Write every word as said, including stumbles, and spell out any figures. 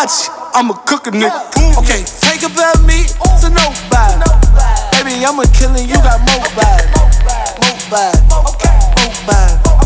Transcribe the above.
hibachi, I'm a cooker nigga. Okay, take a bad meat to nobody. Baby, I'm a killer, you got mobile. Mobile, mobile.